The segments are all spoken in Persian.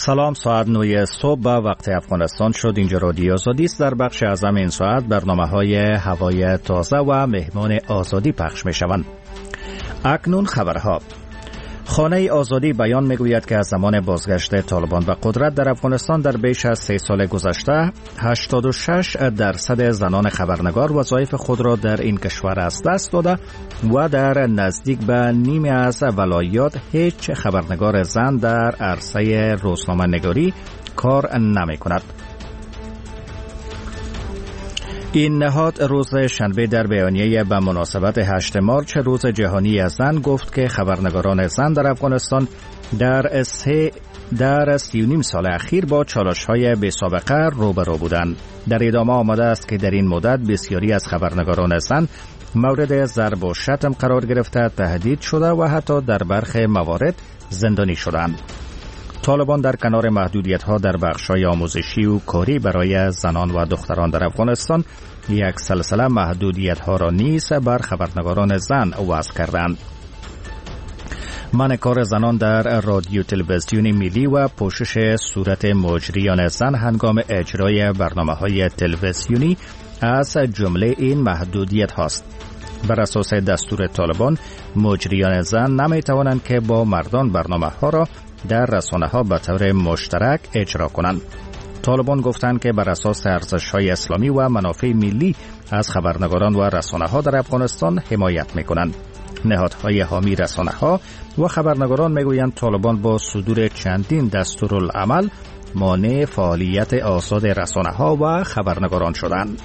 سلام، ساعت 9 صبح به وقت افغانستان شد. اینجا رادیو آزادی است. در بخش اعظم این ساعت برنامه‌های هوای تازه و مهمان آزادی پخش می‌شوند. اکنون خبرها. خانه آزادی بیان میگوید که از زمان بازگشت طالبان به قدرت در افغانستان در بیش از 3 سال گذشته 86% زنان خبرنگار وظایف خود را در این کشور از دست داده و در نزدیک به نیمی از ولایات هیچ خبرنگار زن در عرصه روزنامه‌نگاری کار نمی کند. این نهاد روز شنبه در بیانیه به مناسبت 8 مارچ روز جهانی زن گفت که خبرنگاران زن در افغانستان در 3.5 سال اخیر با چالش‌های بی‌سابقه روبرو بودند. در ادامه آمده است که در این مدت بسیاری از خبرنگاران زن مورد ضرب و شتم قرار گرفته، تهدید شده و حتی در برخی موارد زندانی شدند. طالبان در کنار محدودیت‌ها در بخش‌های آموزشی و کاری برای زنان و دختران در افغانستان یک سلسله محدودیت‌ها را نیز بر خبرنگاران زن وضع کردند. منع کار زنان در رادیو تلویزیون ملی و پوشش صورت مجریان زن هنگام اجرای برنامه‌های تلویزیونی از جمله این محدودیت هاست. بر اساس دستور طالبان مجریان زن نمی‌توانند که با مردان برنامه‌ها را در رسانه‌ها به طور مشترک اجرا کنند. طالبان گفتند که بر اساس ارزش‌های اسلامی و منافع ملی از خبرنگاران و رسانه‌ها در افغانستان حمایت می‌کنند. نهادهای حامی رسانه‌ها و خبرنگاران می‌گویند طالبان با صدور چندین دستورالعمل مانع فعالیت آزاد رسانه‌ها و خبرنگاران شدند.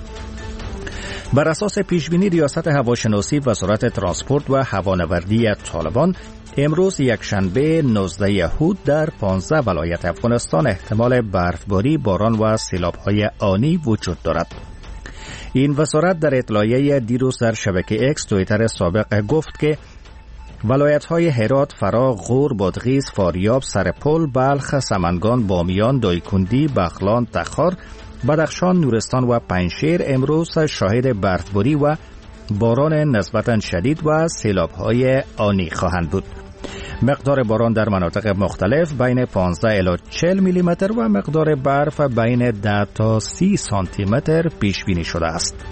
بر اساس پیشبینی ریاست هواشناسی وزارت ترانسپورت و هوانوردی طالبان امروز یکشنبه 19 اود در 15 ولایت افغانستان احتمال برفباری، باران و سیلاب‌های آنی وجود دارد. این وزارت در اطلاعیه دیروز در شبکه اکس توییتر سابق گفت که ولایت‌های هرات، فرا، غور، بادغیس، فاریاب، سرپل، بلخ، سمنگان، بامیان، دایکندی، بغلان، تخار، بدخشان، نورستان و پنجشیر امروز شاهد برفباری و باران نسبتاً شدید و سیلاب‌های آنی خواهند بود. مقدار باران در مناطق مختلف بین 15 الی 40 میلی متر و مقدار برف بین 10 تا 30 سانتی متر پیش بینی شده است.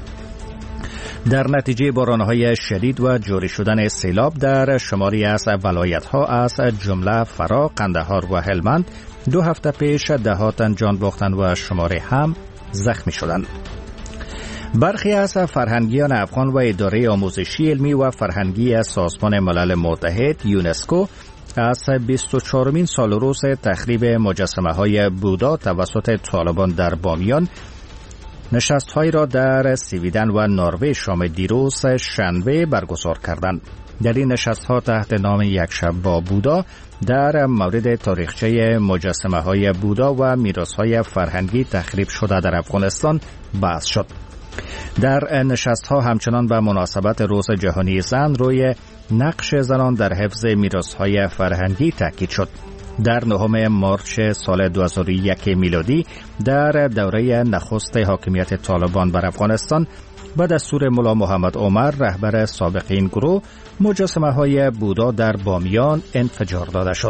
در نتیجه باران‌های شدید و جاری شدن سیلاب در شماری از ولایت‌ها از جمله فرا، قندهار و هلمند 2 هفته پیش دهات تن جان باختند و شماری هم زخمی شدند. برخی از فرهنگیان افغان و اداره آموزشی علمی و فرهنگی از سازمان ملل متحد یونسکو از 24مین سال روز تخریب مجسمه‌های بودا توسط طالبان در بامیان نشست‌هایی را در سویدن و نروژ شام دیروز شنبه برگزار کردند. در این نشست‌ها تحت نام یک شب با بودا در مورد تاریخچه مجسمه‌های بودا و میراث‌های فرهنگی تخریب شده در افغانستان بحث شد. در نشست‌ها همچنان به مناسبت روز جهانی زن روی نقش زنان در حفظ میراث‌های فرهنگی تاکید شد. در 9 مارچ سال 2001 میلادی در دوره نخست حاکمیت طالبان بر افغانستان به دستور ملا محمد عمر رهبر سابق این گروه مجسمه‌های بودا در بامیان انفجار داده شد.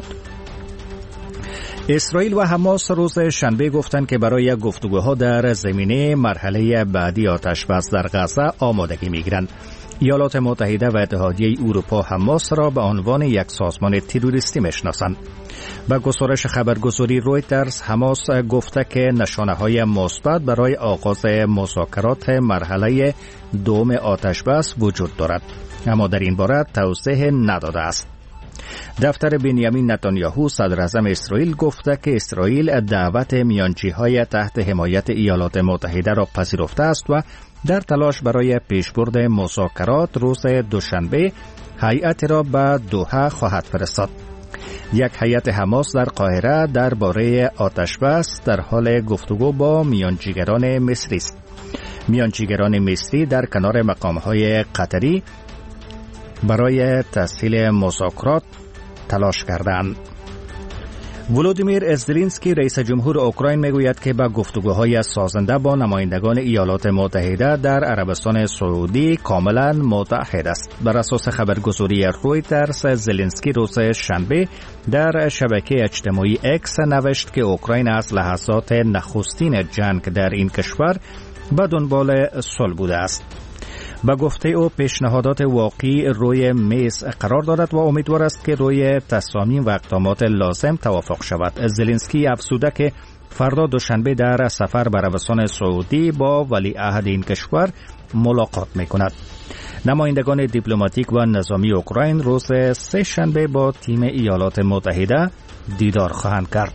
اسرائیل و حماس روز شنبه گفتند که برای گفتگوها در زمینه مرحله بعدی آتش‌بس در غزه آمادگی می‌گیرند. ایالات متحده و اتحادیه اروپا حماس را به عنوان یک سازمان تروریستی می‌شناسند. با گزارش خبرگزاری رویترز حماس گفته که نشانه‌های مثبت برای آغاز مذاکرات مرحله دوم آتش‌بس وجود دارد، اما در این باره توضیح نداده است. دفتر بنیامین نتانیاهو صدر اعظم اسرائیل گفته که اسرائیل دعوت میانجی‌های تحت حمایت ایالات متحده را پذیرفته است و در تلاش برای پیشبرد مذاکرات روز دوشنبه هیئتی را به دوحه خواهد فرستاد. یک هیئت حماس در قاهره درباره آتش‌بس در حال گفتگو با میانجیگران مصری است. میانجیگران مصری در کنار مقام‌های قطری برای تسهیل مذاکرات تلاش کردند. ولودیمیر زلنسکی رئیس جمهور اوکراین میگوید که با گفتگوهای سازنده با نمایندگان ایالات متحده در عربستان سعودی کاملا متحد است. بر اساس خبرگزاری رویترز، زلنسکی روز شنبه در شبکه اجتماعی اکس نوشت که اوکراین از لحظات نخستین جنگ در این کشور به دنبال صلح بوده است. با گفته او پیشنهادات واقعی روی میز قرار دارد و امیدوار است که روی تصامیم و اقدامات لازم توافق شود. زلنسکی افزوده که فردا دوشنبه در سفر به عربستان سعودی با ولیعهد این کشور ملاقات می‌کند. نمایندگان دیپلماتیک و نظامی اوکراین روز سه شنبه با تیم ایالات متحده دیدار خواهند کرد.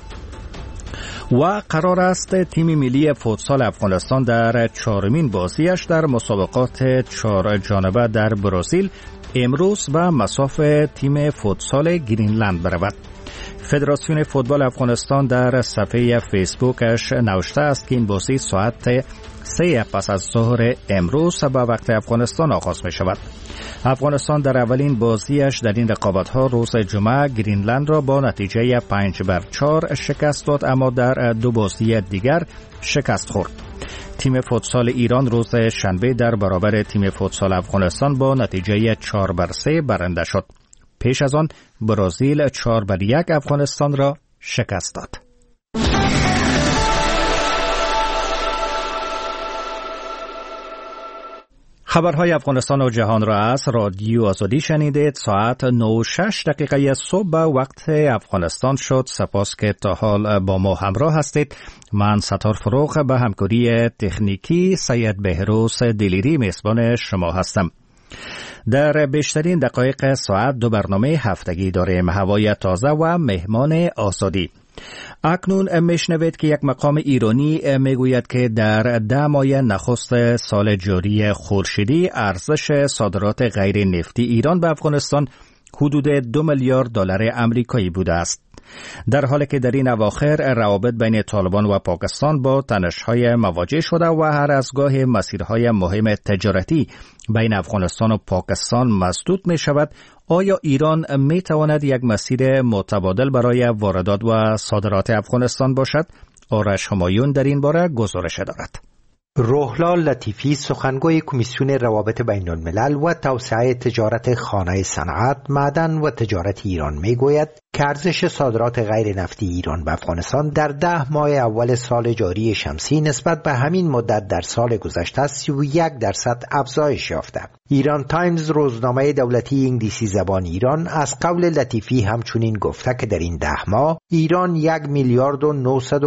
و قرار است تیم ملی فوتسال افغانستان در چهارمین بازیش در مسابقات 4 جانبه در برزیل امروز به مصاف تیم فوتسال گرینلند برود. فدراسیون فوتبال افغانستان در صفحه فیسبوکش نوشته است که این بازی ساعت 3 پس از ظهر امروز به وقت افغانستان آغاز می شود. افغانستان در اولین بازیش در این رقابت‌ها روز جمعه گرینلند را با نتیجه 5-4 شکست داد، اما در دو بازی دیگر شکست خورد. تیم فوتسال ایران روز شنبه در برابر تیم فوتسال افغانستان با نتیجه 4-3 برنده شد. پیش از آن برزیل 4-1 افغانستان را شکست داد. خبرهای افغانستان و جهان را از رادیو آزادی شنیدید. ساعت 9:06 صبح به وقت افغانستان شد. سپاس که تا حال با ما همراه هستید. من ستار فروغ به همکاری تکنیکی سید بهروز دلیری میزبان شما هستم. در بیشترین دقایق ساعت دو برنامه هفتگی داریم: هوای تازه و مهمان آزادی. اکنون میشنوید که یک مقام ایرانی میگوید که در 10 ماه نخست سال جاری خورشیدی ارزش صادرات غیر نفتی ایران به افغانستان حدود 2 میلیارد دلار آمریکایی بوده است. در حالی که در این اواخر روابط بین طالبان و پاکستان با تنش‌های مواجه شده و هر از گاه مسیرهای مهم تجارتی بین افغانستان و پاکستان مسدود می شود، آیا ایران می تواند یک مسیر متبادل برای واردات و صادرات افغانستان باشد؟ آرش همایون در این باره گزارش دارد. روحلال لطیفی، سخنگوی کمیسیون روابط بین الملل و توسعه تجارت خانه صنعت، معدن و تجارت ایران میگوید که ارزش صادرات غیر نفتی ایران به افغانستان در 10 ماه اول سال جاری شمسی نسبت به همین مدت در سال گذشته 31% افزایش یافته. ایران تایمز، روزنامه دولتی انگلیسی زبان ایران، از قول لطیفی همچنین گفته که در این 10 ماه ایران 1 میلیارد و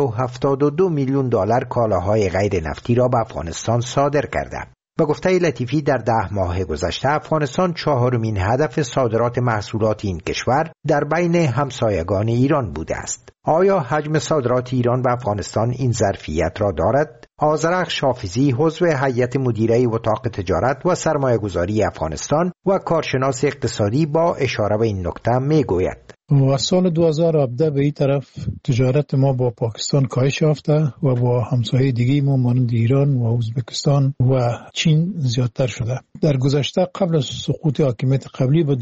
972 میلیون دلار کالاهای غیر نفتی را به افغانستان صادر کرده. به گفته لطیفی در 10 ماه گذشته افغانستان 4مین هدف صادرات محصولات این کشور در بین همسایگان ایران بوده است. آیا حجم صادرات ایران به افغانستان این ظرفیت را دارد؟ آذرخش حافظی، عضو هیئت مدیره اتاق تجارت و سرمایه‌گذاری افغانستان و کارشناس اقتصادی، با اشاره به این نکته میگوید: و سال 2017 به این طرف تجارت ما با پاکستان کاهش یافته و با همسایه دیگه ما مانند ایران و ازبکستان و چین زیادتر شده. در گذشته قبل از سقوط حاکمیت قبلی به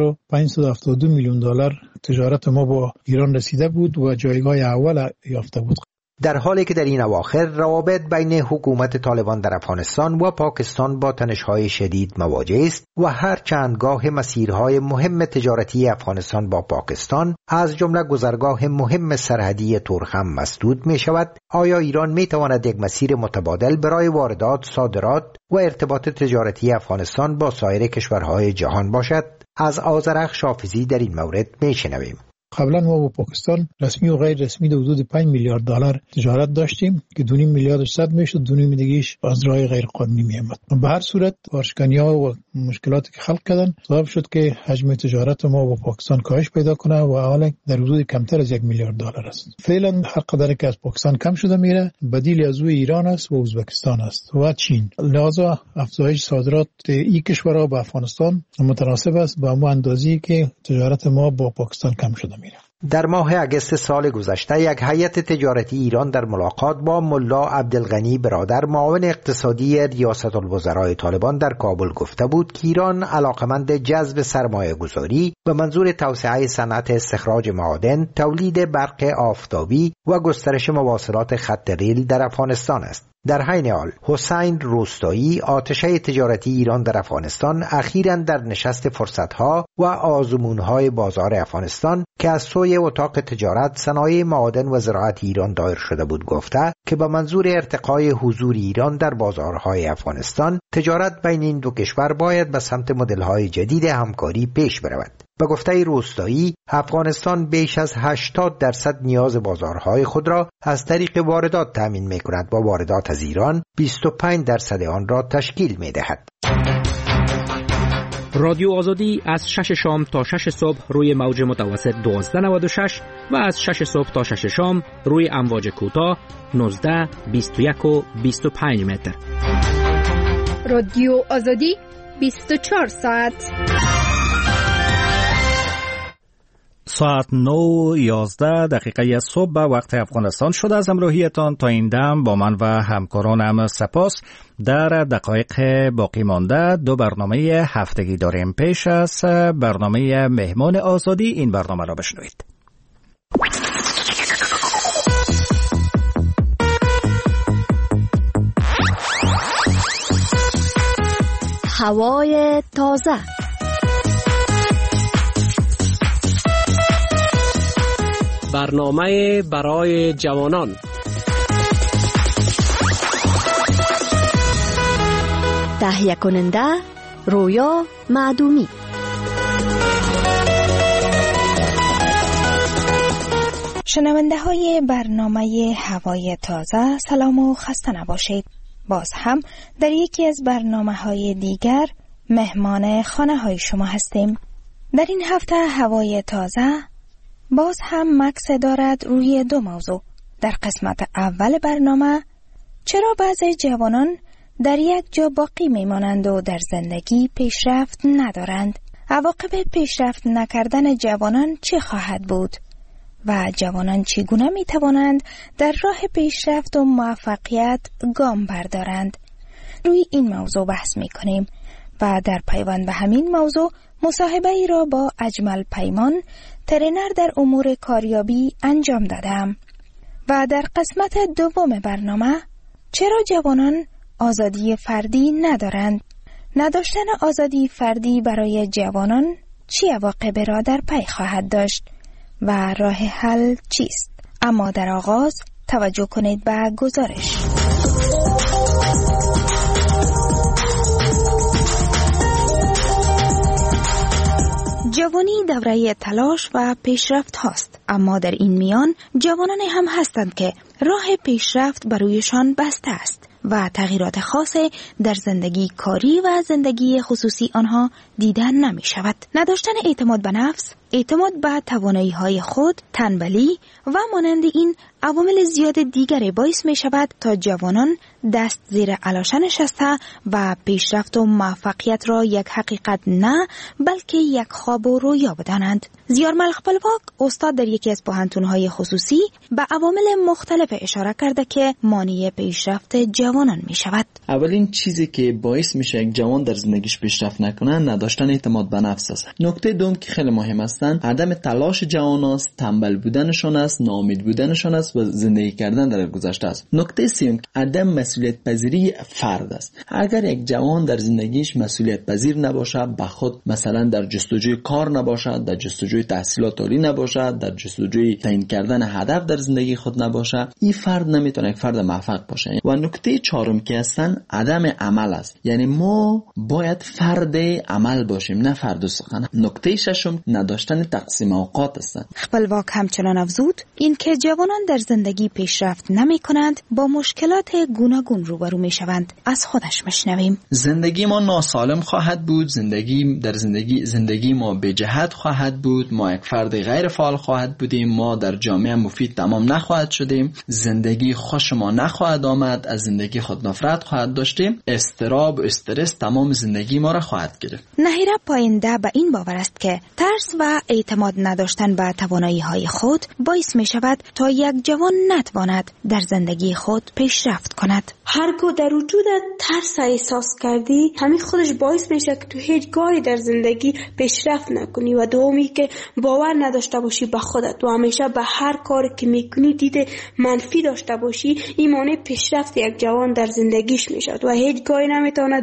2572 میلیون دلار تجارت ما با ایران رسیده بود و جایگاه اول یافته بود. در حالی که در این اواخر روابط بین حکومت طالبان در افغانستان و پاکستان با تنش‌های شدید مواجه است و هر چندگاه مسیرهای مهم تجارتی افغانستان با پاکستان از جمله گذرگاه مهم سرحدی تورخم مسدود می شود، آیا ایران می تواند یک مسیر متبادل برای واردات، صادرات و ارتباط تجارتی افغانستان با سایر کشورهای جهان باشد؟ از آذرخش حافظی در این مورد می شنویم. قبلا ما با پاکستان رسمی و غیر رسمی در حدود 5 میلیارد دلار تجارت داشتیم که 2.5 میلیارد صد میشد، 2.5 دیگه‌اش از راه غیر قانونی میآمد. به هر صورت پارشکنی‌ها و مشکلاتی که خلق کردن سبب شد که حجم تجارت ما با پاکستان کاهش پیدا کنه و حالا در حدود کمتر از 1 میلیارد دلار است. فعلا هر قدری که از پاکستان کم شده میره، بدیل از او ایران است و ازبکستان است و چین. لذا افزایش صادرات این کشورها به افغانستان متناسب است با اون اندازه‌ای که تجارت ما با پاکستان کم شده. در ماه اگست سال گذشته یک هیئت تجارتی ایران در ملاقات با ملا عبدالغنی برادر معاون اقتصادی ریاست الوزراء طالبان در کابل گفته بود که ایران علاقمند جذب سرمایه گذاری به منظور توسعه صنعت استخراج معادن، تولید برق آفتابی و گسترش مواصلات خط ریل در افغانستان است. در حین حال حسین روستایی آتشه تجارتی ایران در افغانستان اخیراً در نشست فرصت‌ها و آزمون‌های بازار افغانستان که از سوی اتاق تجارت، صنایع معادن و زراعت ایران دایر شده بود گفته که به منظور ارتقای حضور ایران در بازارهای افغانستان، تجارت بین این دو کشور باید به سمت مدل‌های جدید همکاری پیش برود. به گفته روستایی، افغانستان بیش از 80% نیاز بازارهای خود را از طریق واردات تامین می‌کند و واردات از ایران 25% آن را تشکیل می‌دهد. رادیو آزادی از 6 شام تا 6 صبح روی موج متوسط 1296 و از 6 صبح تا 6 شام روی امواج کوتاه 19، 21 و 25 متر. رادیو آزادی 24 ساعت. ساعت 9:11 صبح به وقت افغانستان شده. از همراهیتان تا این دم با من و همکارانم سپاس. در دقایق باقی مانده 2 برنامه هفتگی داریم. پیش از برنامه مهمان آزادی این برنامه را بشنوید. هوای تازه. برنامه برای جوانان. تهیه کننده رویا معدومی. شنونده های برنامه هوای تازه، سلام و خسته نباشید. باز هم در یکی از برنامه های دیگر مهمان خانه های شما هستیم. در این هفته هوای تازه باز هم مکس دارد روی 2 موضوع. در قسمت اول برنامه چرا بعضی جوانان در یک جا باقی میمانند و در زندگی پیشرفت ندارند؟ عواقب پیشرفت نکردن جوانان چه خواهد بود؟ و جوانان چگونه میتوانند در راه پیشرفت و موفقیت گام بردارند؟ روی این موضوع بحث میکنیم و در پیوند به همین موضوع مصاحبه ای را با اجمل پیمان، ترینر در امور کاریابی انجام دادم. و در قسمت دوم برنامه چرا جوانان آزادی فردی ندارند؟ نداشتن آزادی فردی برای جوانان چه عواقبی را در پی خواهد داشت و راه حل چیست؟ اما در آغاز توجه کنید به گزارش. جوانی دوره تلاش و پیشرفت هاست، اما در این میان جوانان هم هستند که راه پیشرفت برویشان بسته است و تغییرات خاصی در زندگی کاری و زندگی خصوصی آنها دیدن نمی شود. نداشتن اعتماد به نفس، اعتماد به توانایی های خود، تنبلی و مانند این عوامل زیاد دیگری باعث می شود تا جوانان دست زیر علاشه نشسته و پیشرفت و موفقیت را یک حقیقت نه بلکه یک خواب و رویا بدانند. زیارمل خپلواک استاد در یکی از پوهنتون‌های خصوصی به عوامل مختلف اشاره کرده که مانع پیشرفت جوانان می شود. اولین چیزی که باعث میشه یک جوان در زندگیش پیشرفت نکنه نداشتن اعتماد به نفس است. نکته دوم که خیلی مهم است عدم تلاش جوان است، تنبل بودنشان است، ناامید بودنشان است و زندگی کردن در گذشته است. نکته سوم عدم مسئولیت پذیری فرد است. اگر یک جوان در زندگیش مسئولیت پذیر نباشه، به خود مثلا در جستجوی کار نباشد، در جستجوی تحصیلات عالی نباشد، در جستجوی تعیین کردن هدف در زندگی خود نباشه، این فرد نمیتونه یک فرد موفق باشه. و نکته چهارم که هستن عدم عمل است. یعنی ما باید فرد عمل باشیم نه فرد سخن. نکته ششم نداشتن تقسیم اوقات است. خپلواک همچنان افزود این که جوانان در زندگی پیشرفت نمی کنند با مشکلات گوناگون روبرو می شوند. از خودش مشنویم. زندگی ما ناسالم خواهد بود، زندگی ما به جهت خواهد بود، ما یک فرد غیر فعال خواهد بودیم، ما در جامعه مفید تمام نخواهد شدیم، زندگی خوش ما نخواهد آمد، از زندگی خود نفرت خواهد داشتیم، اضطراب و استرس تمام زندگی ما را خواهد گرفت. نهیره پاینده به این باور است که ترس و اعتماد نداشتن به توانایی‌های خود باعث می شود تا یک جوان نتواند در زندگی خود پیشرفت کند. هرگاه در وجود ترس احساس کردی، همین خودش باعث میشه که تو هیچ گاهی در زندگی پیشرفت نکنی و دومی که باور نداشته باشی به خودت و همیشه به هر کاری که میکنی دید منفی داشته باشی، این مانع پیشرفت یک جوان در زندگیش میشد و هیچ گاهی نمیتونه